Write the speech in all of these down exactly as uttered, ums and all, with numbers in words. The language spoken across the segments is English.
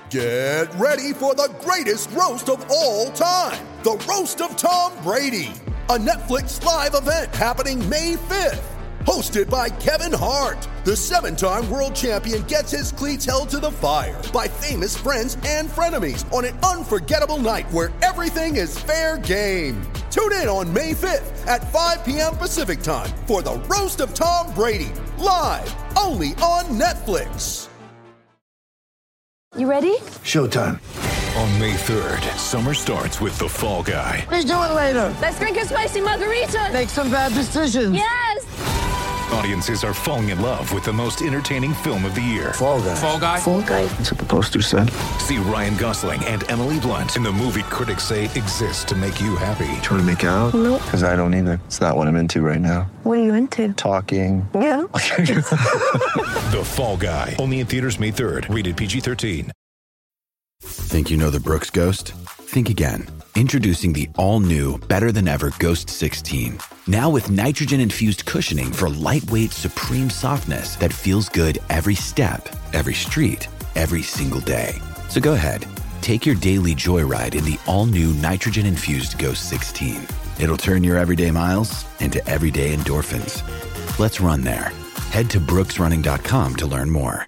Get ready for the greatest roast of all time, the Roast of Tom Brady, a Netflix live event happening May fifth. Hosted by Kevin Hart, the seven-time world champion gets his cleats held to the fire by famous friends and frenemies on an unforgettable night where everything is fair game. Tune in on May fifth at five p.m. Pacific time for the Roast of Tom Brady, live only on Netflix. You ready? Showtime. On May third, summer starts with The Fall Guy. Let's do it later. Let's drink a spicy margarita. Make some bad decisions. Yes! Audiences are falling in love with the most entertaining film of the year. Fall Guy. Fall Guy? Fall Guy. That's what the poster said. See Ryan Gosling and Emily Blunt in the movie critics say exists to make you happy. Trying to make it out? Nope. Because I don't either. It's not what I'm into right now. What are you into? Talking. Yeah. The Fall Guy. Only in theaters May third. Rated P G thirteen. Think you know the Brooks Ghost? Think again. Introducing the all-new, better-than-ever Ghost sixteen. Now with nitrogen-infused cushioning for lightweight, supreme softness that feels good every step, every street, every single day. So go ahead, take your daily joyride in the all-new nitrogen-infused Ghost sixteen. It'll turn your everyday miles into everyday endorphins. Let's run there. Head to brooks running dot com to learn more.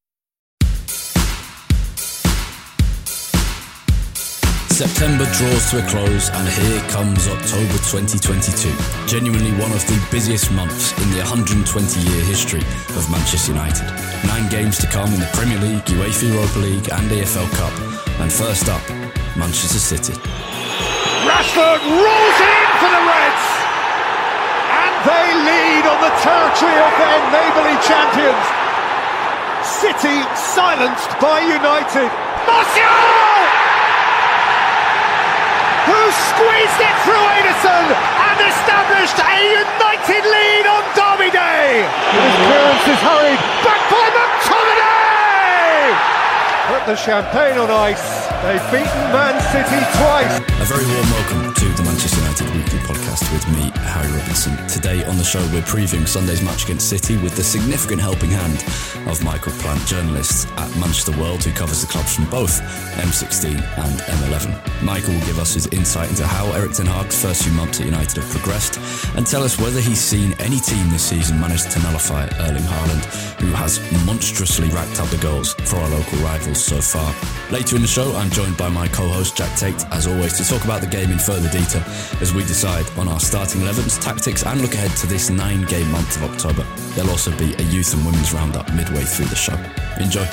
September draws to a close and here comes October twenty twenty-two. Genuinely one of the busiest months in the one hundred twenty year history of Manchester United. Nine games to come in the Premier League, UEFA Europa League and E F L Cup. And first up, Manchester City. Rashford rolls it in for the Reds! And they lead on the territory of their neighbourly champions. City silenced by United. Martial! Who squeezed it through Ederson and established a United lead on Derby Day. His clearance is hurried back by McTominay. Put the champagne on ice. They've beaten Man City twice. A very warm welcome to the Manchester United Weekly Podcast with me, Harry Robinson. Today on the show we're previewing Sunday's match against City with the significant helping hand of Michael Plant, journalist at Manchester World, who covers the clubs from both M sixteen and M eleven. Michael will give us his insight into how Erik ten Hag's first few months at United have progressed and tell us whether he's seen any team this season manage to nullify Erling Haaland, who has monstrously racked up the goals for our local rivals so far. Later in the show, I'm joined by my co-host Jack Tate, as always, to talk about the game in further detail as we decide on our starting elevens, tactics and look ahead to this nine-game month of October. There'll also be a youth and women's roundup midway through the show. Enjoy.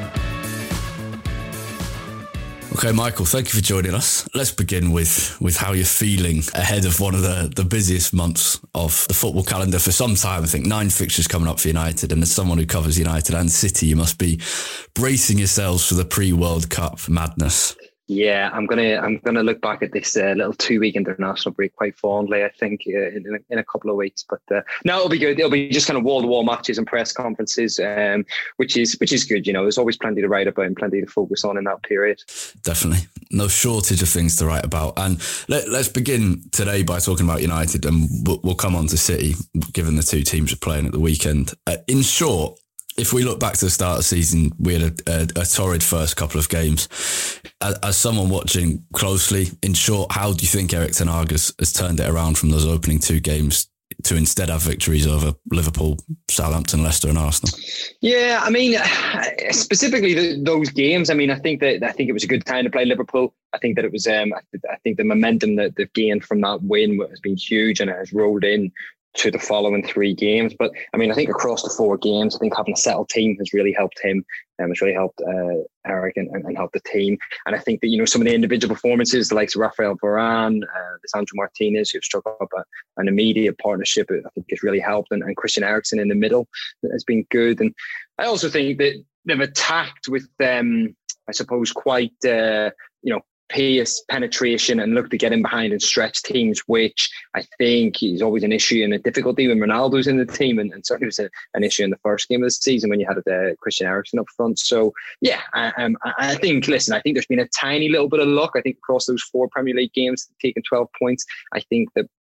Okay, Michael, thank you for joining us. Let's begin with, with how you're feeling ahead of one of the, the busiest months of the football calendar for some time. I think nine fixtures coming up for United, and as someone who covers United and City, you must be bracing yourselves for the pre-World Cup madness. Yeah, I'm gonna I'm gonna look back at this uh, little two week international break quite fondly. I think uh, in, in, a, in a couple of weeks, but uh, no, it'll be good. It'll be just kind of wall to wall matches and press conferences, um, which is which is good. You know, there's always plenty to write about and plenty to focus on in that period. Definitely, no shortage of things to write about. And let, let's begin today by talking about United, and we'll, we'll come on to City, given the two teams are playing at the weekend. Uh, in short, if we look back to the start of the season, we had a, a, a torrid first couple of games. As, as someone watching closely, in short, how do you think Erik ten Hag has, has turned it around from those opening two games to instead have victories over Liverpool, Southampton, Leicester and Arsenal? Yeah, I mean, specifically the, those games, I mean, I think that I think it was a good time to play Liverpool. I think that it was, um, I think the momentum that they've gained from that win has been huge and it has rolled in to the following three games. But I mean, I think across the four games, I think having a settled team has really helped him. Um, it's really helped uh, Erik and, and, and helped the team. And I think that, you know, some of the individual performances, the likes of Rafael Varane, uh, Lisandro Martinez, who've struck up a, an immediate partnership, I think has really helped. And, and Christian Eriksen in the middle has been good. And I also think that they've attacked with, um, I suppose, quite, uh, you know, pace, penetration, and look to get in behind and stretch teams, which I think is always an issue and a difficulty when Ronaldo's in the team, and, and certainly was a, an issue in the first game of the season when you had uh, Christian Eriksen up front. So yeah, I, um, I think, listen, I think there's been a tiny little bit of luck. I think across those four Premier League games, taking twelve points, I think that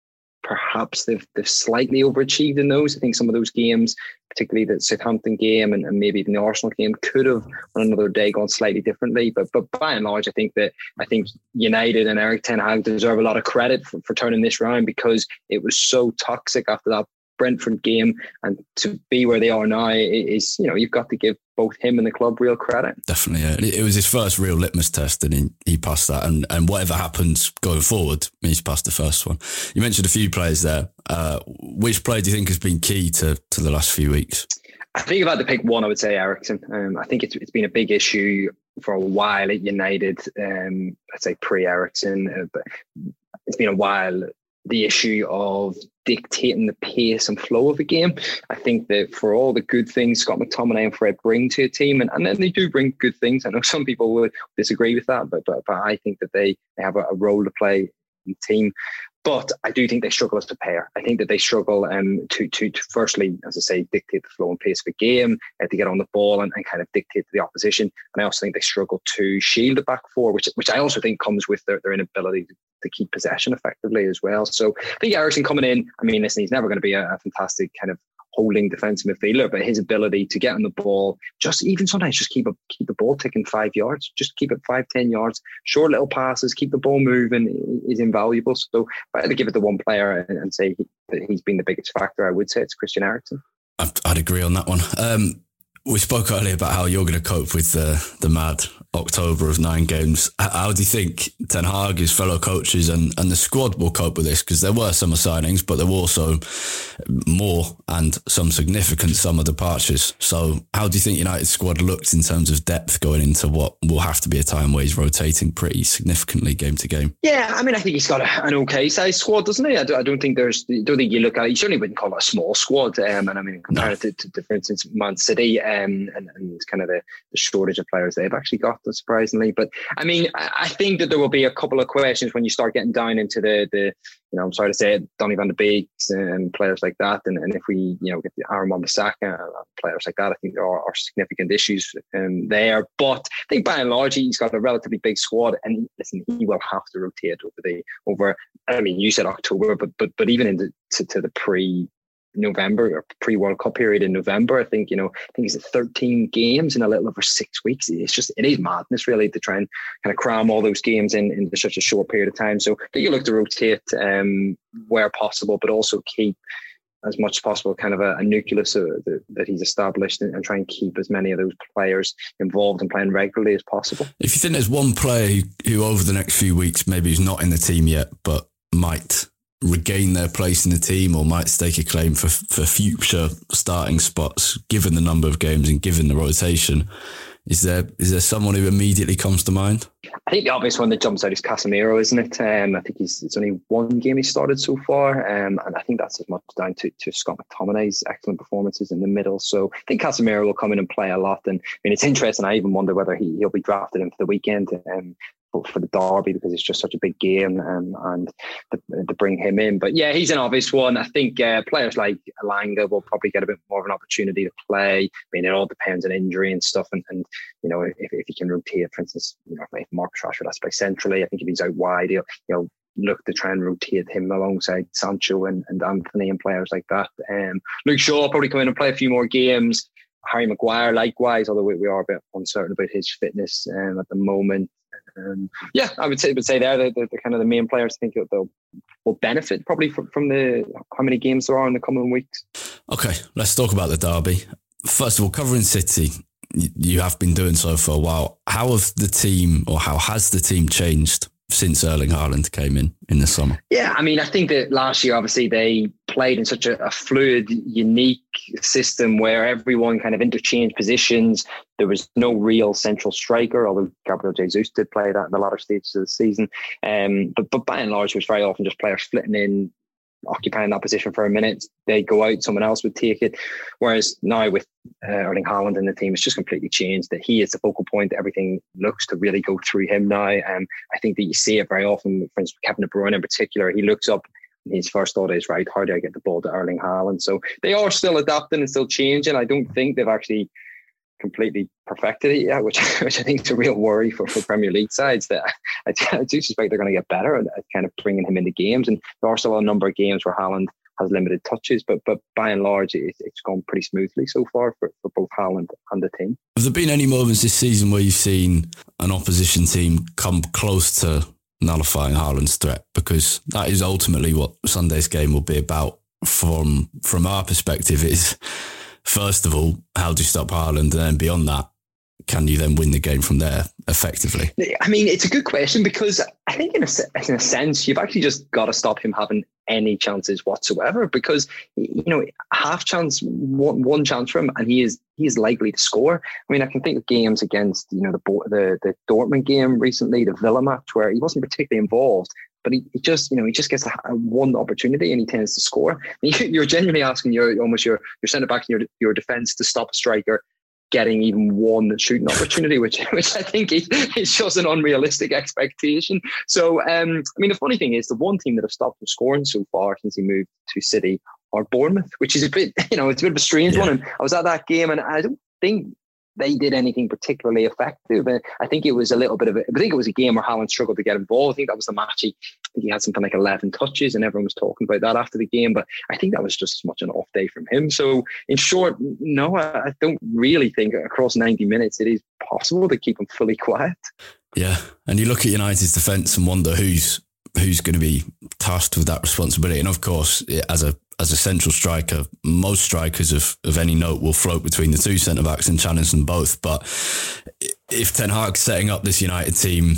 perhaps they've they've slightly overachieved in those. I think some of those games, particularly the Southampton game and, and maybe the Arsenal game, could have on another day gone slightly differently. But but by and large, I think that I think United and Erik ten Hag deserve a lot of credit for, for turning this round, because it was so toxic after that Brentford game, and to be where they are now is, you know, you've got to give both him and the club real credit. Definitely, yeah. It was his first real litmus test, and he, he passed that. And, and whatever happens going forward, he's passed the first one. You mentioned a few players there. Uh, which player do you think has been key to, to the last few weeks? I think if I had to pick one, I would say Eriksen. Um, I think it's it's been a big issue for a while at United. Um, I'd say pre-Eriksen, uh, but it's been a while. The issue of dictating the pace and flow of a game. I think that for all the good things Scott McTominay and Fred bring to a team, and, and then they do bring good things. I know some people would disagree with that, but but, but I think that they, they have a, a role to play in the team. But I do think they struggle as a pair. I think that they struggle um, to, to, to firstly, as I say, dictate the flow and pace of a game, uh, to get on the ball and, and kind of dictate to the opposition. And I also think they struggle to shield the back four, which which I also think comes with their, their inability to, to keep possession effectively as well. So I think Eriksen coming in, I mean, listen, he's never going to be a, a fantastic kind of holding defensive midfielder, but his ability to get on the ball, just even sometimes just keep a, keep the ball ticking five yards, just keep it five, ten yards, short little passes, keep the ball moving is invaluable. So if I had to give it to one player and, and say he, that he's been the biggest factor, I would say it's Christian Eriksen. I'd, I'd agree on that one. Um, we spoke earlier about how you're going to cope with the, the mad October of nine games. How do you think Ten Hag, his fellow coaches and, and the squad will cope with this? Because there were summer signings, but there were also more and some significant summer departures. So how do you think United's squad looked in terms of depth going into what will have to be a time where he's rotating pretty significantly game to game? Yeah, I mean, I think he's got a, an okay sized squad, doesn't he? I don't, I don't think there's, I don't think you look at it, you certainly wouldn't call it a small squad. Um, and I mean, compared no. to, to, for instance, Man City um, and, and kind of the, the shortage of players they've actually got, surprisingly. But I mean, I think that there will be a couple of questions when you start getting down into the, the you know, I'm sorry to say it, Donny van de Beeks and players like that. And, and if we, you know, get the Aaron Wan-Bissaka, players like that, I think there are, are significant issues um, there. But I think by and large, he's got a relatively big squad, and listen, he will have to rotate over the, over, I mean, you said October, but but but even into to, to the pre November or pre-World Cup period in November, I think, you know, I think he's at thirteen games in a little over six weeks. It's just, it is madness really to try and kind of cram all those games in into such a short period of time. So I think you look to rotate um, where possible, but also keep as much as possible kind of a, a nucleus uh, that, that he's established, and, and try and keep as many of those players involved and playing regularly as possible. If you think there's one player who, who over the next few weeks, maybe he's not in the team yet, but might regain their place in the team or might stake a claim for for future starting spots, given the number of games and given the rotation, is there is there someone who immediately comes to mind? I think the obvious one that jumps out is Casemiro, isn't it? Um, I think he's it's only one game he started so far, um, and I think that's as much down to, to Scott McTominay's excellent performances in the middle. So I think Casemiro will come in and play a lot. And I mean, it's interesting. I even wonder whether he, he'll be drafted in for the weekend. Um, for the derby, because it's just such a big game, um, and to, to bring him in. But yeah, he's an obvious one. I think uh, players like Elanga will probably get a bit more of an opportunity to play. I mean, it all depends on injury and stuff, and, and you know, if, if he can rotate, for instance, you know, if Marcus Rashford has to play centrally, I think if he's out wide, he'll, he'll look to try and rotate him alongside Sancho and, and Anthony and players like that. Um, Luke Shaw will probably come in and play a few more games. Harry Maguire likewise, although we, we are a bit uncertain about his fitness um, at the moment. Um, yeah, I would say, would say they're the, the, the kind of the main players. I think they'll will benefit probably from, from the how many games there are in the coming weeks. Okay, let's talk about the derby. First of all, covering City, you have been doing so for a while. How have the team, or how has the team changed since Erling Haaland came in in the summer? Yeah, I mean, I think that last year, obviously, they played in such a, a fluid, unique system where everyone kind of interchanged positions. There was no real central striker, although Gabriel Jesus did play that in the latter stages of the season. Um, but, but by and large, it was very often just players flitting in, occupying that position for a minute. They'd go out, someone else would take it. Whereas now with uh, Erling Haaland in the team, it's just completely changed, that he is the focal point. Everything looks to really go through him now. Um, I think that you see it very often, for instance, Kevin De Bruyne in particular. He looks up, and his first thought is, right, how do I get the ball to Erling Haaland? So they are still adapting and still changing. I don't think they've actually completely perfected it yet, which which I think is a real worry for, for Premier League sides. That I, I do suspect they're going to get better at, at kind of bringing him into games. And there are still a number of games where Haaland has limited touches, but but by and large, it, it's gone pretty smoothly so far for, for both Haaland and the team. Have there been any moments this season where you've seen an opposition team come close to nullifying Haaland's threat? Because that is ultimately what Sunday's game will be about. From from our perspective, is first of all, how do you stop Haaland? And then beyond that, can you then win the game from there effectively? I mean, it's a good question, because I think in a, in a sense, you've actually just got to stop him having any chances whatsoever, because, you know, half chance, one, one chance for him, and he is he is likely to score. I mean, I can think of games against, you know, the the, the Dortmund game recently, the Villa match, where he wasn't particularly involved, but he, he just, you know, he just gets a, a one opportunity and he tends to score. I mean, you're genuinely asking your almost your your centre back and your your defence to stop a striker getting even one shooting opportunity, which which I think is, is just an unrealistic expectation. So, um, I mean, the funny thing is, the one team that have stopped him scoring so far since he moved to City are Bournemouth, which is a bit, you know, it's a bit of a strange yeah. one. And I was at that game, and I don't think they did anything particularly effective. And I think it was a little bit of a, I think it was a game where Haaland struggled to get involved. I think that was the match. He, I think he had something like eleven touches, and everyone was talking about that after the game. But I think that was just as much an off day from him. So in short, no, I, I don't really think across ninety minutes it is possible to keep him fully quiet. Yeah. And you look at United's defence and wonder who's who's going to be tasked with that responsibility. And of course, as a as a central striker, most strikers of, of any note will float between the two centre-backs and challenge them both. But if Ten Hag's setting up this United team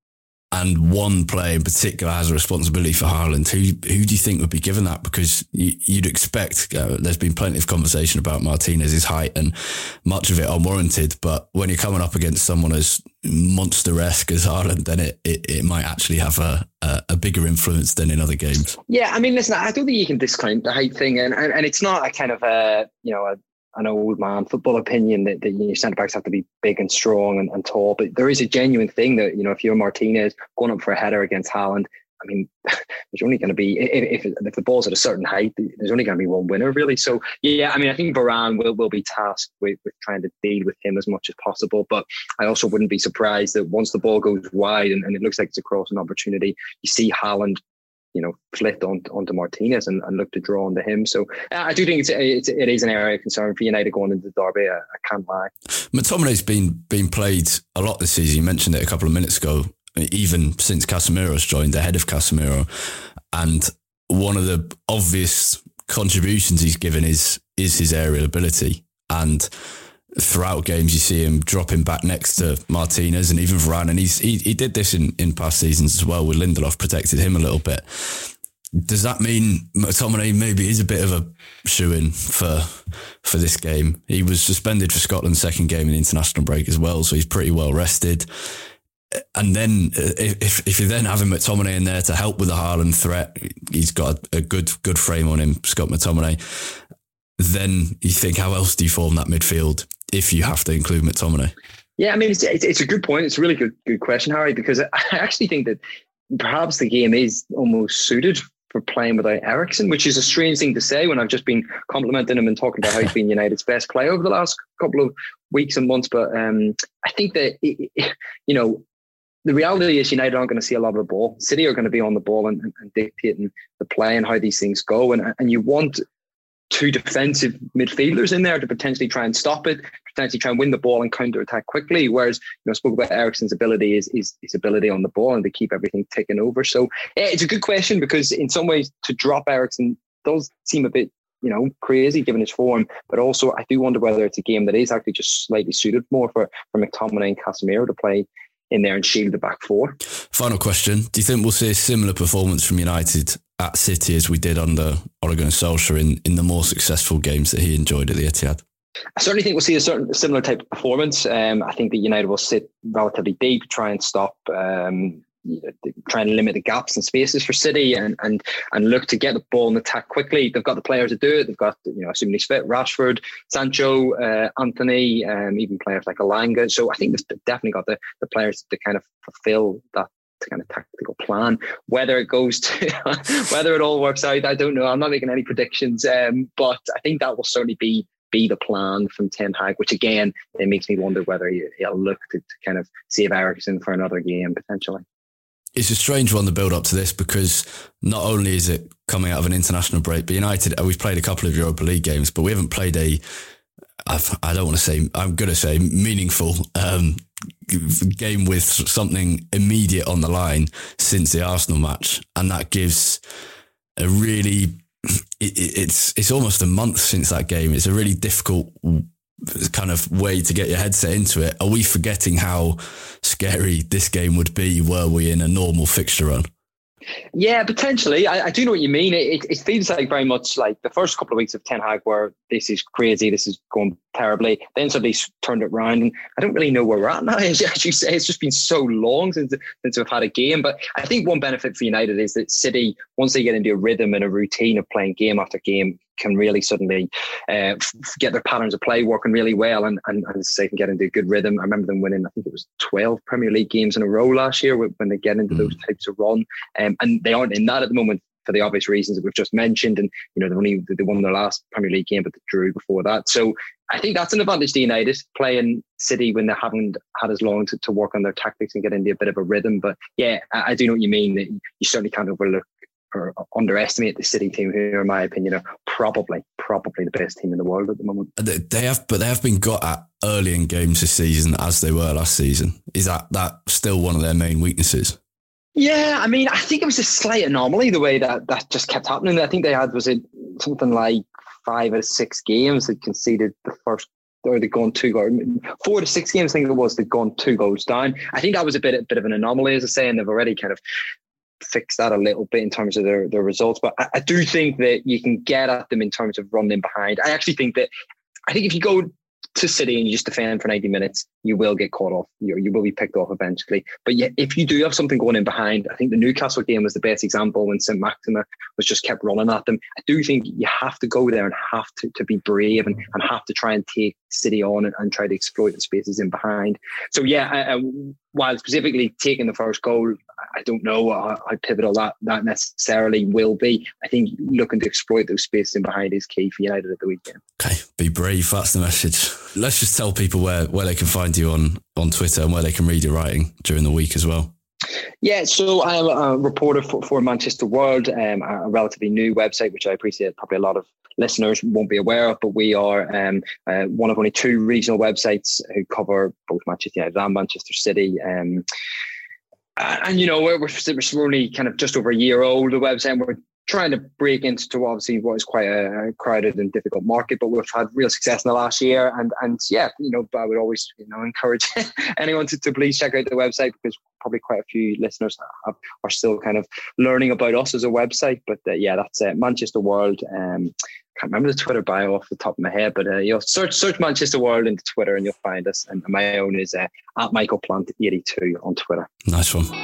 and one player in particular has a responsibility for Haaland, who who do you think would be given that? Because you, you'd expect, uh, there's been plenty of conversation about Martinez's height and much of it unwarranted, but when you're coming up against someone as monster-esque as Haaland, then it, it, it might actually have a, a, a bigger influence than in other games. Yeah, I mean, listen, I don't think you can discount the height thing, and, and, and it's not a kind of a, you know, a, an old man football opinion that, that you know, your centre backs have to be big and strong and, and tall, but there is a genuine thing that, you know, if you're Martinez going up for a header against Haaland, I mean, there's only going to be, if, if if the ball's at a certain height, there's only going to be one winner, really. So, yeah, I mean, I think Varane will, will be tasked with, with trying to deal with him as much as possible. But I also wouldn't be surprised that once the ball goes wide and, and it looks like it's a crossing opportunity, you see Haaland, you know, flit on, onto Martinez and, and look to draw onto him. So uh, I do think it's, it's it is an area of concern for United going into the derby. I, I can't lie. McTominay's been been played a lot this season. You mentioned it a couple of minutes ago, even since Casemiro's joined, ahead of Casemiro. And one of the obvious contributions he's given is is his aerial ability. And throughout games, you see him dropping back next to Martinez and even Varane. And he's, he he did this in, in past seasons as well, with Lindelof protected him a little bit. Does that mean McTominay maybe is a bit of a shoo-in for for this game? He was suspended for Scotland's second game in the international break as well, so he's pretty well rested. And then if if you're then having McTominay in there to help with the Haaland threat, he's got a good good frame on him, Scott McTominay. Then you think, how else do you form that midfield if you have to include McTominay? Yeah, I mean, it's, it's, it's a good point. It's a really good good question, Harry, because I actually think that perhaps the game is almost suited for playing without Eriksen, which is a strange thing to say when I've just been complimenting him and talking about how he's been United's best player over the last couple of weeks and months. But um, I think that, it, it, you know, the reality is United aren't going to see a lot of the ball. City are going to be on the ball and, and, and dictating the play and how these things go. And, and you want two defensive midfielders in there to potentially try and stop it, potentially try and win the ball and counter-attack quickly. Whereas, you know, I spoke about Eriksen's ability is, is his ability on the ball and to keep everything ticking over. So yeah, it's a good question, because in some ways to drop Eriksen does seem a bit, you know, crazy given his form. But also I do wonder whether it's a game that is actually just slightly suited more for, for McTominay and Casemiro to play in there and shield the back four. Final question. Do you think we'll see a similar performance from United at City as we did under Ole Gunnar Solskjaer in, in the more successful games that he enjoyed at the Etihad? I certainly think we'll see a certain similar type of performance. Um, I think that United will sit relatively deep, try and stop, um, you know, try and limit the gaps and spaces for City, and and and look to get the ball and attack quickly. They've got the players to do it. They've got, you know, assuming he's fit, Rashford, Sancho, uh, Anthony, um, even players like Elanga. So I think they've definitely got the, the players to kind of fulfill that kind of tactical plan. Whether it goes to, whether it all works out, I don't know. I'm not making any predictions, um, but I think that will certainly be be the plan from Ten Hag, which again, it makes me wonder whether he'll look to, to kind of save Eriksen for another game potentially. It's a strange one, the build up to this, because not only is it coming out of an international break, but United, we've played a couple of Europa League games, but we haven't played a, I've, I don't want to say, I'm going to say meaningful um, game with something immediate on the line since the Arsenal match. And that gives a really, it, it's it's almost a month since that game. It's a really difficult kind of way to get your head set into it. Are we forgetting how scary this game would be were we in a normal fixture run? Yeah, potentially. I, I do know what you mean. It, it feels like very much like the first couple of weeks of Ten Hag where this is crazy, this is going terribly. Then suddenly turned it around, and I don't really know where we're at now. As you say, it's just been so long since since we've had a game. But I think one benefit for United is that City, once they get into a rhythm and a routine of playing game after game, can really suddenly uh, get their patterns of play working really well, and and, and say can get into a good rhythm. I remember them winning, I think it was twelve Premier League games in a row last year when they get into mm. those types of run, um, and they aren't in that at the moment for the obvious reasons that we've just mentioned. And you know, they only they won their last Premier League game, but they drew before that. So I think that's an advantage to United, playing City when they haven't had as long to, to work on their tactics and get into a bit of a rhythm. But yeah, I, I do know what you mean. That you certainly can't overlook or underestimate the City team, who, in my opinion, are probably probably the best team in the world at the moment. They have, but they have been got at early in games this season as they were last season. Is that that still one of their main weaknesses? Yeah, I mean, I think it was a slight anomaly the way that that just kept happening. I think they had was it something like five out of six games that conceded the first. Or they'd gone two goals, four to six games. I think it was they'd gone two goals down. I think that was a bit a bit of an anomaly, as I say, and they've already kind of fix that a little bit in terms of their, their results. But I, I do think that you can get at them in terms of running behind. I actually think that, I think if you go to City and you just defend for ninety minutes, you will get caught off. You, you will be picked off eventually. But yeah, if you do have something going in behind, I think the Newcastle game was the best example when Saint Maxima was just kept running at them. I do think you have to go there and have to, to be brave and, and have to try and take City on and, and try to exploit the spaces in behind. So yeah, I, I, while specifically taking the first goal, I don't know how, how pivotal that, that necessarily will be. I think looking to exploit those spaces in behind is key for United at the weekend. Okay, be brave. That's the message. Let's just tell people where, where they can find you on, on Twitter and where they can read your writing during the week as well. Yeah, so I'm a reporter for, for Manchester World, um, a relatively new website, which I appreciate probably a lot of listeners won't be aware of, but we are um, uh, one of only two regional websites who cover both Manchester United and Manchester City. Um, and, you know, we're, we're only kind of just over a year old, the website, and we're trying to break into obviously what is quite a crowded and difficult market, but we've had real success in the last year. And and yeah, you know, I would always, you know, encourage anyone to, to please check out the website, because probably quite a few listeners have, are still kind of learning about us as a website. But uh, yeah, that's uh, Manchester World. Um, can't remember the Twitter bio off the top of my head, but uh, you'll search search Manchester World into Twitter and you'll find us. And my own is uh, at Michael Plant eighty-two on Twitter. Nice one.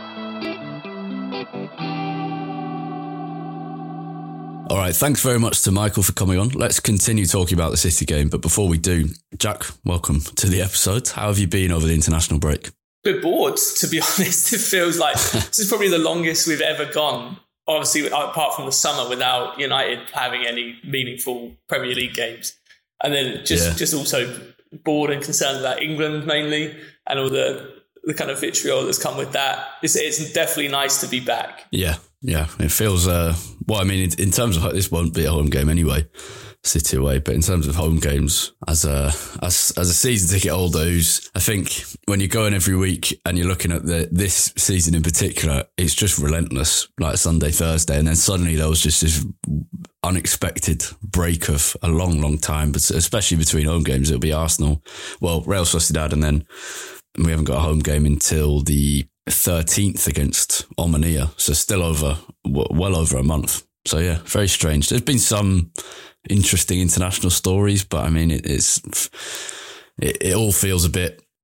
All right, thanks very much to Michael for coming on. Let's continue talking about the City game. But before we do, Jack, welcome to the episode. How have you been over the international break? A bit bored, to be honest. It feels like this is probably the longest we've ever gone, obviously, apart from the summer, without United having any meaningful Premier League games. And then just, yeah. just also bored and concerned about England mainly, and all the, the kind of vitriol that's come with that. It's, it's definitely nice to be back. Yeah. Yeah, it feels, uh, well, I mean, in, in terms of, this won't be a home game anyway, City away, but in terms of home games, as a as as a season ticket holder who's, I think when you're going every week and you're looking at the this season in particular, it's just relentless, like Sunday, Thursday, and then suddenly there was just this unexpected break of a long, long time, but especially between home games, it'll be Arsenal, well, Real Sociedad, and then we haven't got a home game until the thirteenth against Omonia, so still over well over a month. So yeah, very strange. There's been some interesting international stories, but I mean it, it's it, it all feels a bit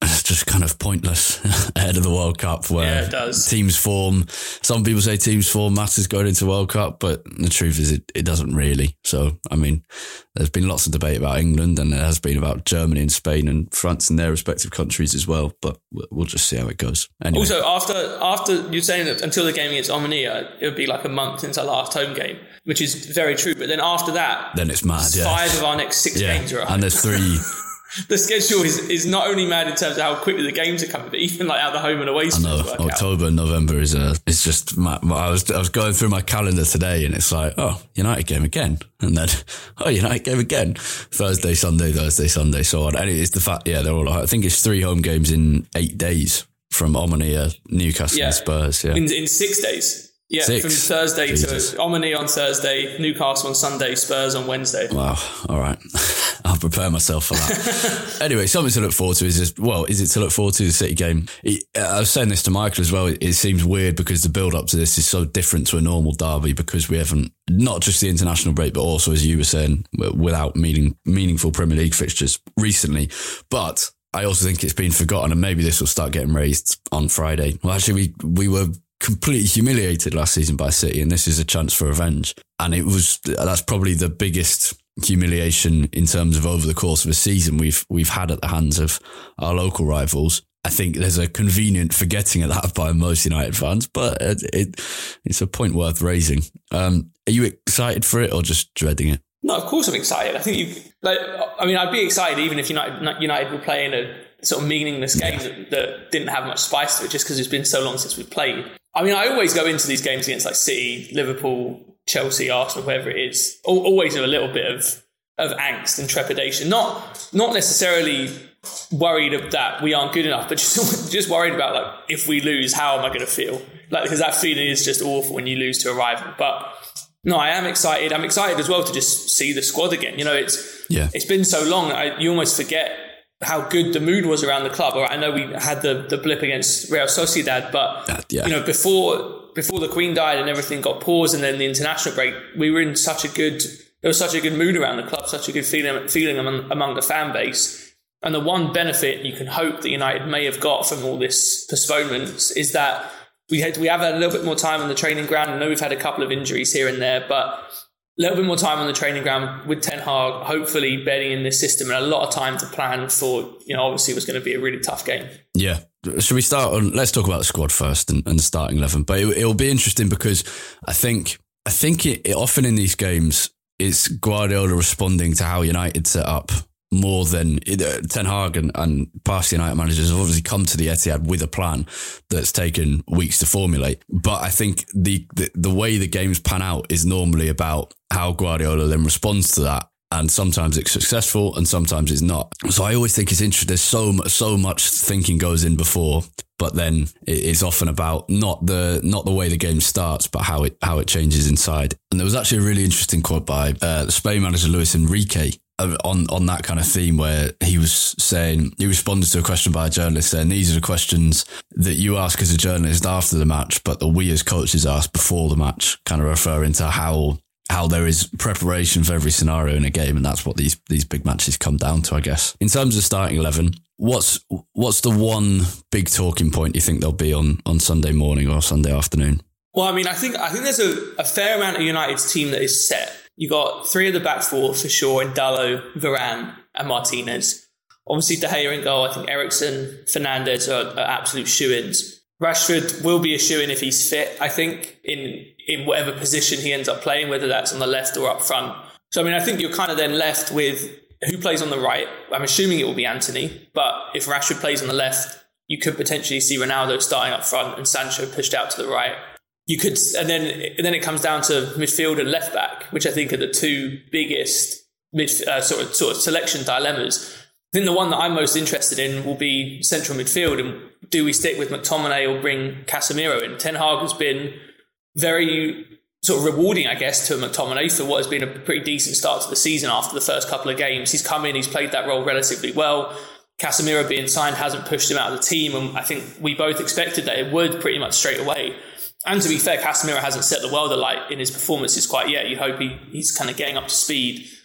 it's just kind of pointless ahead of the World Cup, where yeah, it does. teams form. Some people say teams form matters going into World Cup, but the truth is it, it doesn't really. So, I mean, there's been lots of debate about England, and there has been about Germany and Spain and France and their respective countries as well, but we'll just see how it goes. Anyway. Also, after after you're saying that until the game against Omonia, it would be like a month since our last home game, which is very true. But then after that, then it's mad. Yeah. Five of our next six yeah. games are up. And there's three. The schedule is, is not only mad in terms of how quickly the games are coming, but even like how the home and away I know work October out. and November is a. It's just. My, I was I was going through my calendar today, and it's like, oh, United game again, and then oh, United game again. Thursday, Sunday, Thursday, Sunday, so on. And it's the fact, yeah, they're all. I think it's three home games in eight days from Omonia, Newcastle, yeah. and Spurs. Yeah, in, in six days. Yeah, Six. from Thursday Jesus. to Omonia on Thursday, Newcastle on Sunday, Spurs on Wednesday. Wow. All right. I'll prepare myself for that. Anyway, something to look forward to is just, well, is it to look forward to the City game? It, I was saying this to Michael as well. It, it seems weird because the build up to this is so different to a normal derby because we haven't, not just the international break, but also, as you were saying, without meaning, meaningful Premier League fixtures recently. But I also think it's been forgotten, and maybe this will start getting raised on Friday. Well, actually, we, we were completely humiliated last season by City, and this is a chance for revenge. And it was, that's probably the biggest humiliation in terms of over the course of a season we've we've had at the hands of our local rivals. I think there's a convenient forgetting of that by most United fans, but it, it it's a point worth raising. Um, are you excited for it or just dreading it? No, of course I'm excited. I think you, like, I mean, I'd be excited even if United United were playing a sort of meaningless game yeah. that, that didn't have much spice to it, just because it's been so long since we've played. I mean, I always go into these games against like City, Liverpool, Chelsea, Arsenal, whoever it is, always with a little bit of of angst and trepidation. Not not necessarily worried that we aren't good enough, but just just worried about like if we lose, how am I going to feel? Like because that feeling is just awful when you lose to a rival. But no, I am excited. I'm excited as well to just see the squad again. You know, it's yeah. it's been so long. I, you almost forget how good the mood was around the club. Or I know we had the, the blip against Real Sociedad, but uh, yeah. you know, before before the Queen died and everything got paused, and then the international break, we were in such a good. There was such a good mood around the club, such a good feeling feeling among, among the fan base. And the one benefit you can hope that United may have got from all this postponements is that we had we have had a little bit more time on the training ground. I know we've had a couple of injuries here and there, but a little bit more time on the training ground with Ten Hag, hopefully bedding in this system, and a lot of time to plan for, you know, obviously it was going to be a really tough game. Yeah. Should we start on, let's talk about the squad first and, and the starting eleven. But it, it'll be interesting because I think, I think it, it often in these games, it's Guardiola responding to how United set up more than uh, Ten Hag and, and past United managers have obviously come to the Etihad with a plan that's taken weeks to formulate. But I think the, the the way the games pan out is normally about how Guardiola then responds to that. And sometimes it's successful and sometimes it's not. So I always think it's interesting. There's so much, so much thinking goes in before, but then it's often about not the not the way the game starts, but how it how it changes inside. And there was actually a really interesting quote by uh, the Spain manager Luis Enrique on on that kind of theme, where he was saying, he responded to a question by a journalist saying, these are the questions that you ask as a journalist after the match, but that we as coaches ask before the match, kind of referring to how how there is preparation for every scenario in a game, and that's what these these big matches come down to, I guess. In terms of starting eleven, what's what's the one big talking point you think there'll be on, on Sunday morning or Sunday afternoon? Well, I mean, I think I think there's a, a fair amount of United's team that is set. You got three of the back four for sure in Dalot, Varane and Martinez. Obviously, De Gea in goal. I think Eriksen, Fernandes are, are absolute shoo-ins. Rashford will be a shoo-in if he's fit, I think, in in whatever position he ends up playing, whether that's on the left or up front. So, I mean, I think you're kind of then left with who plays on the right. I'm assuming it will be Anthony, but if Rashford plays on the left, you could potentially see Ronaldo starting up front and Sancho pushed out to the right. You could, and then and then it comes down to midfield and left back, which I think are the two biggest mid, uh, sort of sort of selection dilemmas. I think the one that I'm most interested in will be central midfield, and do we stick with McTominay or bring Casemiro in? Ten Hag has been very sort of rewarding, I guess, to McTominay for what has been a pretty decent start to the season after the first couple of games. He's come in, he's played that role relatively well. Casemiro being signed hasn't pushed him out of the team, and I think we both expected that it would pretty much straight away. And to be fair, Casemiro hasn't set the world alight in his performances quite yet. You hope he, he's kind of getting up to speed.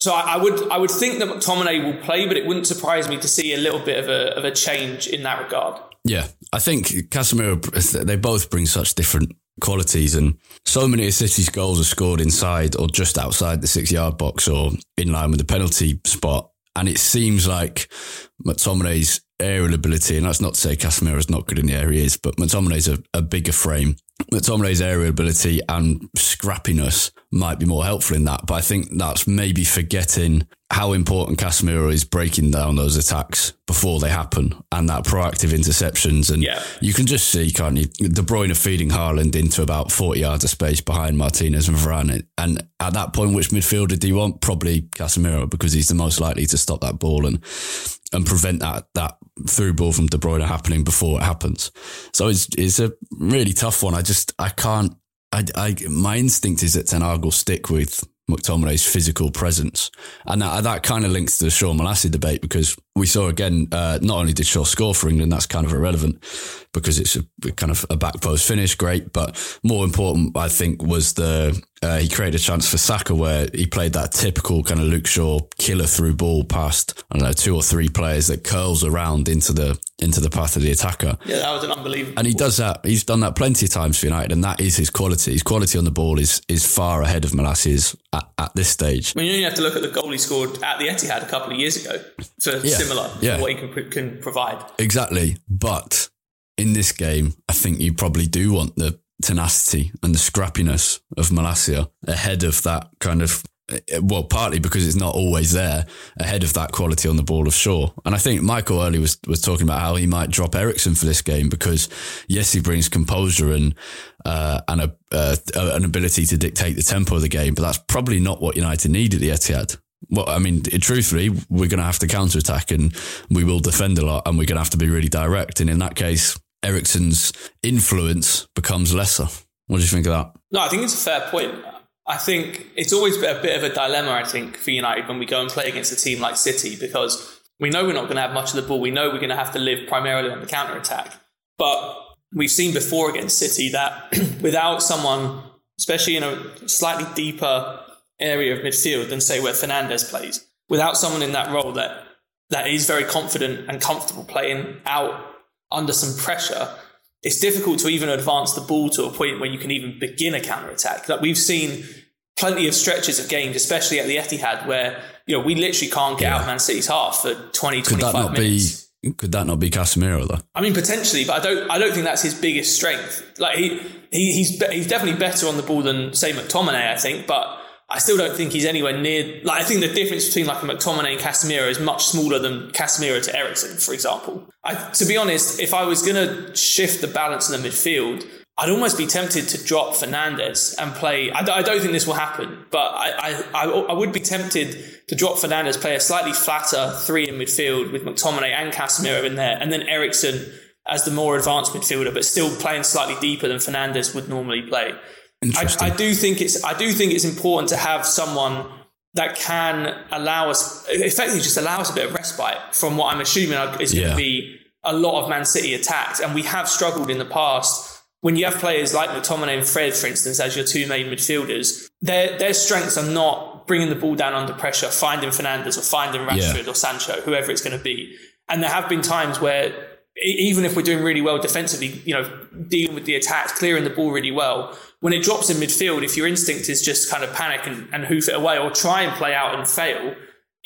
So I, I would I would think that McTominay will play, but it wouldn't surprise me to see a little bit of a of a change in that regard. Yeah, I think Casemiro, they both bring such different qualities, and so many of City's goals are scored inside or just outside the six-yard box or in line with the penalty spot. And it seems like McTominay's aerial ability, and that's not to say Casemiro's not good in the air, he is, but McTominay's a, a bigger frame. McTominay's aerial ability and scrappiness might be more helpful in that, but I think that's maybe forgetting how important Casemiro is breaking down those attacks before they happen and that proactive interceptions. And yeah. you can just see, can't you, De Bruyne feeding Haaland into about forty yards of space behind Martinez and Varane. And at that point, which midfielder do you want? Probably Casemiro, because he's the most likely to stop that ball and and prevent that that through ball from De Bruyne happening before it happens. So it's it's a really tough one. I just, I can't, I, I my instinct is that Ten Hag will stick with McTominay's physical presence. And that, that kind of links to the Shaw Malacia debate, because we saw again, uh, not only did Shaw score for England, that's kind of irrelevant because it's a kind of a back post finish, great. But more important, I think, was the, uh, he created a chance for Saka where he played that typical kind of Luke Shaw killer through ball past, I don't know, two or three players that curls around into the, into the path of the attacker. Yeah, that was an unbelievable. And he does that. He's done that plenty of times for United, and that is his quality. His quality on the ball is, is far ahead of Malacia's at, at this stage. I mean, you only have to look at the goal he scored at the Etihad a couple of years ago for yeah. similar Yeah. for what he can, can provide. Exactly. But in this game, I think you probably do want the tenacity and the scrappiness of Malacia ahead of that kind of, well, partly because it's not always there, ahead of that quality on the ball of Shaw. And I think Michael earlier was, was talking about how he might drop Eriksen for this game because, yes, he brings composure and uh, and a, uh, an ability to dictate the tempo of the game, but that's probably not what United need at the Etihad. Well, I mean, it, truthfully, we're going to have to counter-attack and we will defend a lot and we're going to have to be really direct. And in that case, Eriksen's influence becomes lesser. What do you think of that? No, I think it's a fair point. I think it's always been a bit of a dilemma, I think, for United when we go and play against a team like City, because we know we're not going to have much of the ball. We know we're going to have to live primarily on the counter-attack. But we've seen before against City that without someone, especially in a slightly deeper area of midfield than, say, where Fernandes plays, without someone in that role that that is very confident and comfortable playing out under some pressure, it's difficult to even advance the ball to a point where you can even begin a counter-attack. Like, we've seen plenty of stretches of games, especially at the Etihad, where, you know, we literally can't get yeah. out Man City's half for twenty, could twenty-five that not minutes. Be, could that not be Casemiro, though? I mean, potentially, but I don't I don't think that's his biggest strength. Like, he, he he's be, he's definitely better on the ball than, say, McTominay, I think, but I still don't think he's anywhere near... Like, I think the difference between like a McTominay and Casemiro is much smaller than Casemiro to Eriksen, for example. I, to be honest, if I was going to shift the balance in the midfield, I'd almost be tempted to drop Fernandes and play... I, I don't think this will happen, but I, I, I, I would be tempted to drop Fernandes, play a slightly flatter three in midfield with McTominay and Casemiro in there, and then Eriksen as the more advanced midfielder, but still playing slightly deeper than Fernandes would normally play. I, I do think it's I do think it's important to have someone that can allow us, effectively just allow us a bit of respite from what I'm assuming is yeah. going to be a lot of Man City attacks. And we have struggled in the past when you have players like McTominay and Fred, for instance, as your two main midfielders. Their their strengths are not bringing the ball down under pressure, finding Fernandes or finding Rashford yeah. or Sancho, whoever it's going to be. And there have been times where, even if we're doing really well defensively, you know, dealing with the attacks, clearing the ball really well, when it drops in midfield, if your instinct is just kind of panic and, and hoof it away or try and play out and fail,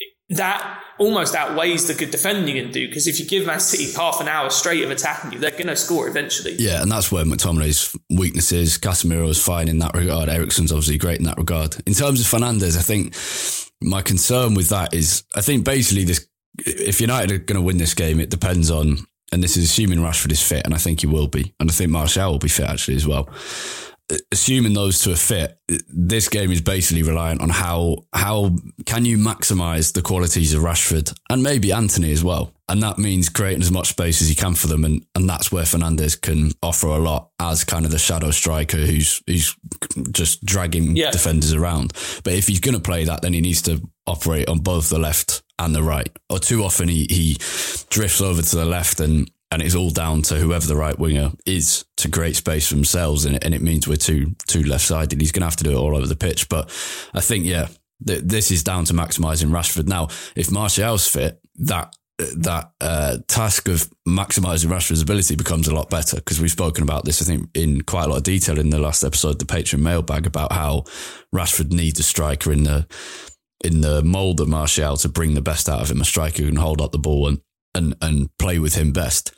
that almost outweighs the good defending you can do. Because if you give Man City half an hour straight of attacking you, they're going to score eventually. Yeah, and that's where McTominay's weakness is. Casemiro is fine in that regard. Eriksen's obviously great in that regard. In terms of Fernandes, I think my concern with that is, I think basically this, if United are going to win this game, it depends on, and this is assuming Rashford is fit, and I think he will be, and I think Martial will be fit actually as well. Assuming those two are fit, this game is basically reliant on how how can you maximise the qualities of Rashford and maybe Antony as well. And that means creating as much space as you can for them, and, and that's where Fernandes can offer a lot as kind of the shadow striker who's who's just dragging yeah. defenders around. But if he's going to play that, then he needs to operate on both the left and the right. Or too often he, he drifts over to the left and And it's all down to whoever the right winger is to create space for themselves. And it, and it means we're too too left-sided. He's going to have to do it all over the pitch. But I think, yeah, th- this is down to maximising Rashford. Now, if Martial's fit, that that uh, task of maximising Rashford's ability becomes a lot better, because we've spoken about this, I think, in quite a lot of detail in the last episode, the Patreon mailbag, about how Rashford needs a striker in the in the mould of Martial to bring the best out of him, a striker who can hold up the ball and and, and play with him best.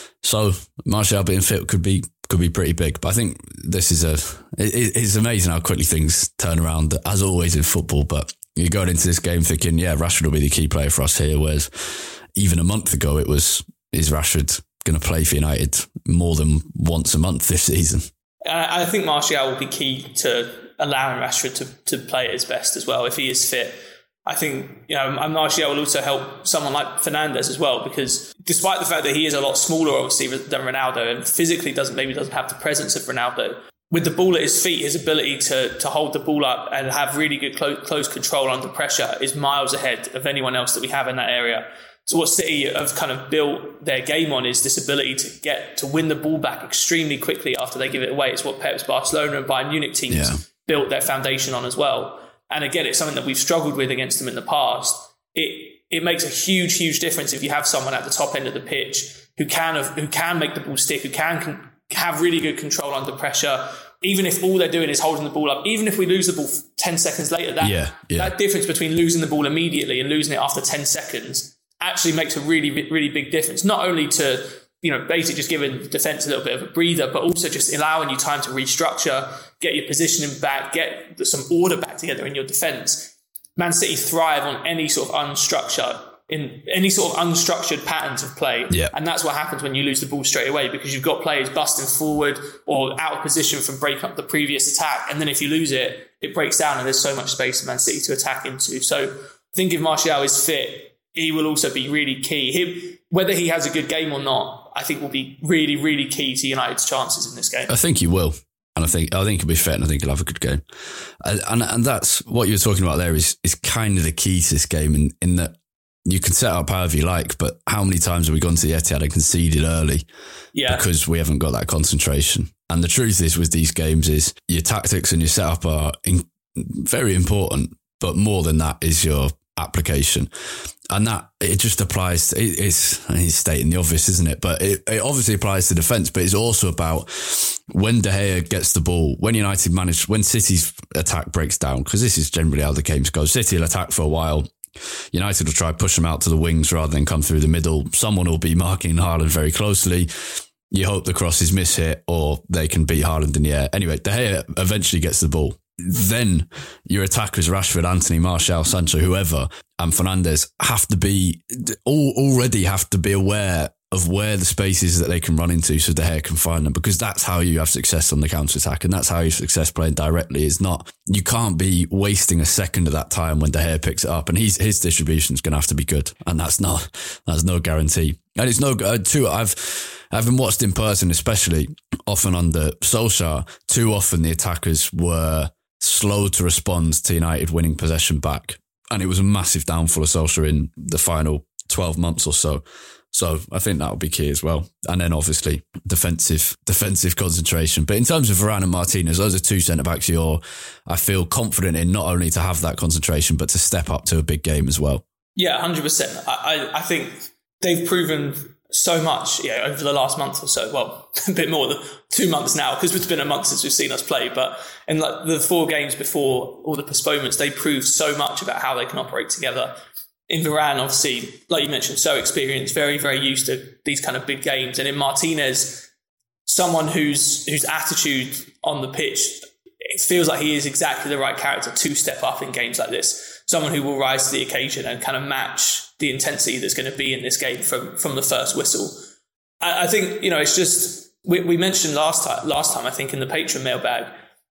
So Martial being fit could be could be pretty big. But I think this is a it, it's amazing how quickly things turn around, as always in football. But you're going into this game thinking, yeah, Rashford will be the key player for us here, whereas even a month ago, it was, is Rashford going to play for United more than once a month this season? I think Martial will be key to allowing Rashford to, to play at his best as well, if he is fit. I think, you know, Martial will also help someone like Fernandes as well, because despite the fact that he is a lot smaller, obviously, than Ronaldo, and physically doesn't maybe doesn't have the presence of Ronaldo, with the ball at his feet, his ability to to hold the ball up and have really good close, close control under pressure is miles ahead of anyone else that we have in that area. So what City have kind of built their game on is this ability to get to win the ball back extremely quickly after they give it away. It's what Pep's Barcelona and Bayern Munich teams yeah. built their foundation on as well. And again, it's something that we've struggled with against them in the past. It it makes a huge, huge difference if you have someone at the top end of the pitch who can have, who can make the ball stick, who can, can have really good control under pressure. Even if all they're doing is holding the ball up, even if we lose the ball ten seconds later, that yeah, yeah. that difference between losing the ball immediately and losing it after ten seconds actually makes a really, really big difference. Not only to, you know, basically just giving the defence a little bit of a breather, but also just allowing you time to restructure, get your positioning back, get some order back together in your defence. Man City thrive on any sort of unstructured, in any sort of unstructured patterns of play. Yeah. And that's what happens when you lose the ball straight away, because you've got players busting forward or out of position from breaking up the previous attack. And then if you lose it, it breaks down and there's so much space for Man City to attack into. So I think if Martial is fit, he will also be really key. Him, whether he has a good game or not, I think will be really, really key to United's chances in this game. I think he will. And I think I think he'll be fit, and I think he'll have a good game. And and, and that's what you were talking about there is is kind of the key to this game, in, in that you can set up however you like, but how many times have we gone to the Etihad and conceded early? Yeah. Because we haven't got that concentration. And the truth is with these games is your tactics and your setup are in, very important, but more than that is your application. And that, it just applies to, it, it's, it's stating the obvious, isn't it? But it, it obviously applies to defence, but it's also about when De Gea gets the ball, when United manage, when City's attack breaks down, because this is generally how the games go. City will attack for a while. United will try to push them out to the wings rather than come through the middle. Someone will be marking Haaland very closely. You hope the crosses miss hit or they can beat Haaland in the air. Anyway, De Gea eventually gets the ball. Then your attackers, Rashford, Antony, Martial, Sancho, whoever, and Fernandes have to be, all already have to be aware of where the spaces that they can run into so De Gea can find them, because that's how you have success on the counter-attack, and that's how you have success playing directly. Is not, you can't be wasting a second of that time when De Gea picks it up, and he's, his distribution is going to have to be good, and that's not, that's no guarantee. And it's no, uh, too, I've, I've been watched in person, especially often under Solskjaer, too often the attackers were slow to respond to United winning possession back. And it was a massive downfall of Solskjaer in the final twelve months or so. So I think that will be key as well. And then obviously defensive defensive concentration. But in terms of Varane and Martinez, those are two centre-backs you're, I feel confident in, not only to have that concentration, but to step up to a big game as well. Yeah, one hundred percent. I, I, I think they've proven so much yeah, over the last month or so. Well, a bit more than two months now, because it's been a month since we've seen us play. But in like the four games before all the postponements, they proved so much about how they can operate together. In Varane, obviously, like you mentioned, so experienced, very, very used to these kind of big games. And in Martinez, someone whose whose attitude on the pitch, it feels like he is exactly the right character to step up in games like this. Someone who will rise to the occasion and kind of match the intensity that's going to be in this game from, from the first whistle. I, I think, you know, it's just, we, we mentioned last time, last time, I think, in the Patreon mailbag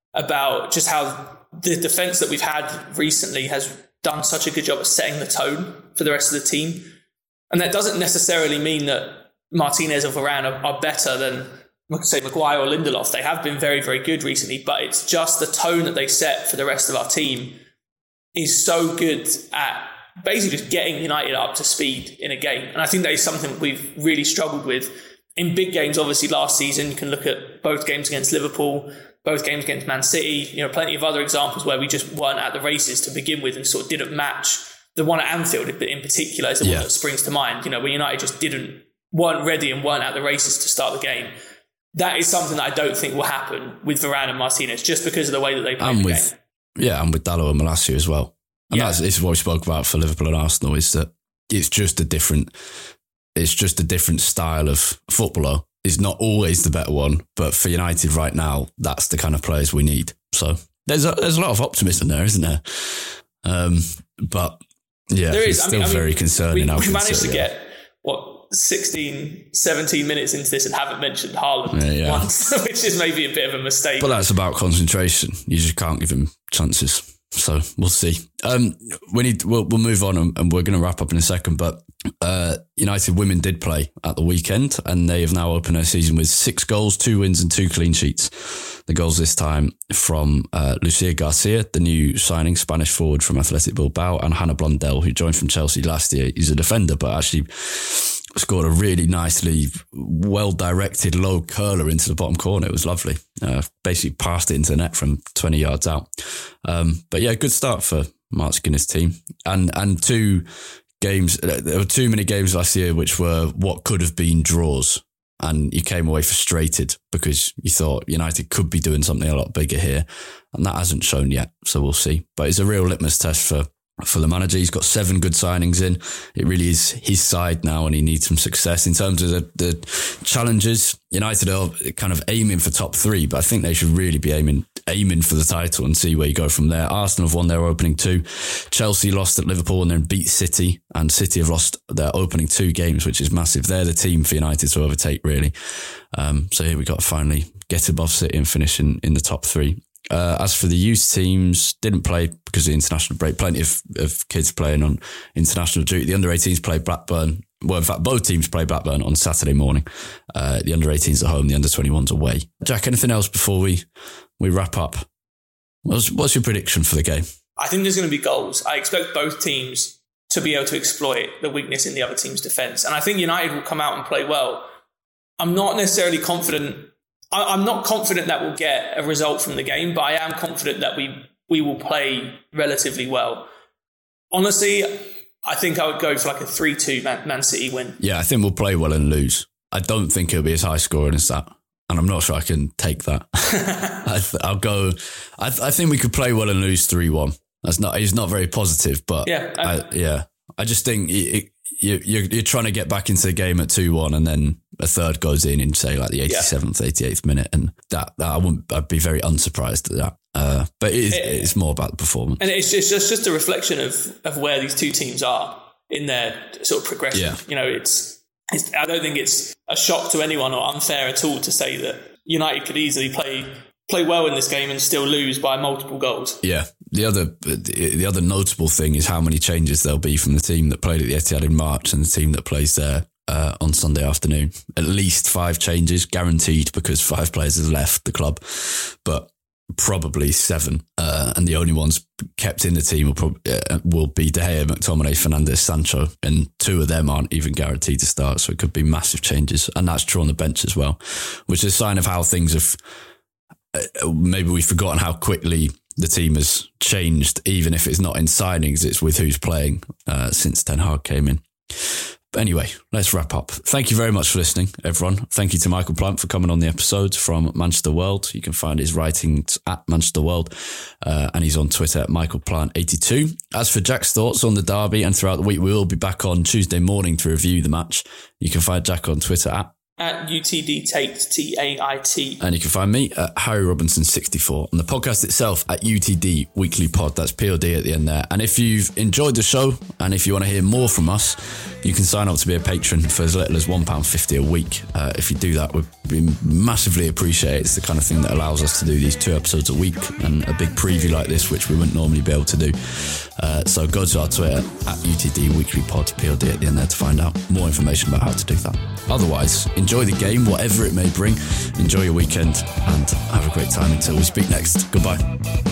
about just how the defence that we've had recently has done such a good job of setting the tone for the rest of the team. And that doesn't necessarily mean that Martinez or Varane are, are better than, say, Maguire or Lindelof. They have been very, very good recently, but it's just the tone that they set for the rest of our team is so good at basically just getting United up to speed in a game. And I think that is something we've really struggled with in big games. Obviously, last season, you can look at both games against Liverpool, both games against Man City, you know, plenty of other examples where we just weren't at the races to begin with and sort of didn't match. The one at Anfield in particular is the yeah. one that springs to mind, you know, where United just didn't, weren't ready and weren't at the races to start the game. That is something that I don't think will happen with Varane and Martinez just because of the way that they play and the with, game. Yeah, and with Dalot and Malacia as well. And yeah. that's this is what we spoke about for Liverpool and Arsenal, is that it's just a different, it's just a different style of footballer. It's not always the better one, but for United right now, that's the kind of players we need. So there's a, there's a lot of optimism there, isn't there? Um, but yeah, there is. it's I still mean, very I mean, concerning. We, how we managed concerning, to yeah. get, what, sixteen, seventeen minutes into this and haven't mentioned Haaland yeah, yeah. once, which is maybe a bit of a mistake. But that's about concentration. You just can't give him chances. So we'll see. Um, we need. We'll, we'll move on, and, and we're going to wrap up in a second. But uh, United women did play at the weekend, and they have now opened their season with six goals, two wins, and two clean sheets. The goals this time from uh, Lucia Garcia, the new signing, Spanish forward from Athletic Bilbao, and Hannah Blundell, who joined from Chelsea last year. He's a defender, but actually scored a really nicely, well-directed low curler into the bottom corner. It was lovely. Uh, basically passed it into the net from twenty yards out. Um, but yeah, good start for Mark Skinner's team. And and two games, there were too many games last year which were what could have been draws. And you came away frustrated because you thought United could be doing something a lot bigger here. And that hasn't shown yet. So we'll see. But it's a real litmus test for For the manager. He's got seven good signings in. It really is his side now, and he needs some success. In terms of the, the challenges, United are kind of aiming for top three, but I think they should really be aiming aiming for the title and see where you go from there. Arsenal have won their opening two. Chelsea lost at Liverpool and then beat City, and City have lost their opening two games, which is massive. They're the team for United to overtake, really. Um, so here we got to finally get above City and finish in, in the top three. Uh, as for the youth teams, didn't play because of the international break. Plenty of, of kids playing on international duty. The under eighteens played Blackburn. Well, in fact, both teams play Blackburn on Saturday morning. Uh, the under eighteens at home, the under twenty-ones away. Jack, anything else before we, we wrap up? What's, what's your prediction for the game? I think there's going to be goals. I expect both teams to be able to exploit the weakness in the other team's defence. And I think United will come out and play well. I'm not necessarily confident I'm not confident that we'll get a result from the game, but I am confident that we we will play relatively well. Honestly, I think I would go for like a three two Man, Man City win. Yeah, I think we'll play well and lose. I don't think it'll be as high scoring as that. And I'm not sure I can take that. I th- I'll go... I, th- I think we could play well and lose three one. That's not... He's not very positive, but... Yeah. I, yeah. I just think... It, it, You, you're, you're trying to get back into the game at two one and then a third goes in in, say, like the eighty-seventh, eighty-eighth minute. And that, that I wouldn't, I'd be very unsurprised at that. Uh, but it is, it, it's more about the performance. And it's just, it's just a reflection of, of where these two teams are in their sort of progression. Yeah. You know, it's, it's, I don't think it's a shock to anyone or unfair at all to say that United could easily play play well in this game and still lose by multiple goals. Yeah. The other the other notable thing is how many changes there'll be from the team that played at the Etihad in March and the team that plays there uh, on Sunday afternoon. At least five changes, guaranteed, because five players have left the club, but probably seven. Uh, and the only ones kept in the team will, probably, uh, will be De Gea, McTominay, Fernandes, Sancho, and two of them aren't even guaranteed to start, so it could be massive changes. And that's true on the bench as well, which is a sign of how things have... Uh, maybe we've forgotten how quickly the team has changed, even if it's not in signings, it's with who's playing uh, since Ten Hag came in. But anyway, let's wrap up. Thank you very much for listening, everyone. Thank you to Michael Plant for coming on the episode from Manchester World. You can find his writings at Manchester World, uh, and he's on Twitter at Michael Plant eighty-two. As for Jack's thoughts on the derby and throughout the week, we will be back on Tuesday morning to review the match. You can find Jack on Twitter at At U T D Tate, T A I T. And you can find me at Harry Robinson sixty-four. And the podcast itself at U T D Weekly Pod. That's P O D at the end there. And if you've enjoyed the show and if you want to hear more from us, you can sign up to be a patron for as little as one pound fifty a week. Uh, if you do that, we'd be massively appreciated. It's the kind of thing that allows us to do these two episodes a week and a big preview like this, which we wouldn't normally be able to do. Uh, so go to our Twitter at U T D Weekly Pod, P O D at the end there, to find out more information about how to do that. Otherwise, enjoy the game, whatever it may bring. Enjoy your weekend and have a great time until we speak next. Goodbye.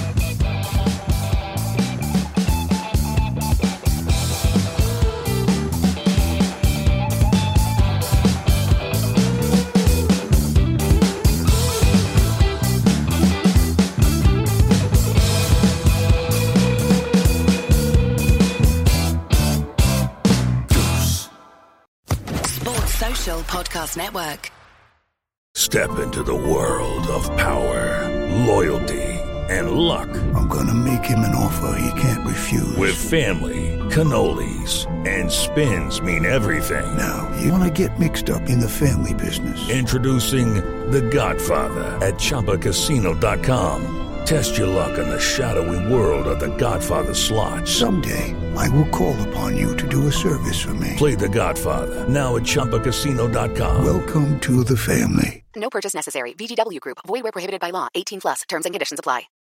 Social Podcast Network. Step into the world of power, loyalty, and luck. I'm gonna make him an offer he can't refuse. With family, cannolis, and spins mean everything. Now, you wanna get mixed up in the family business. Introducing The Godfather at Chumba Casino dot com. Test your luck in the shadowy world of The Godfather slot. Someday, I will call upon you to do a service for me. Play The Godfather, now at Chumba Casino dot com. Welcome to the family. No purchase necessary. V G W Group. Void where prohibited by law. eighteen plus. Terms and conditions apply.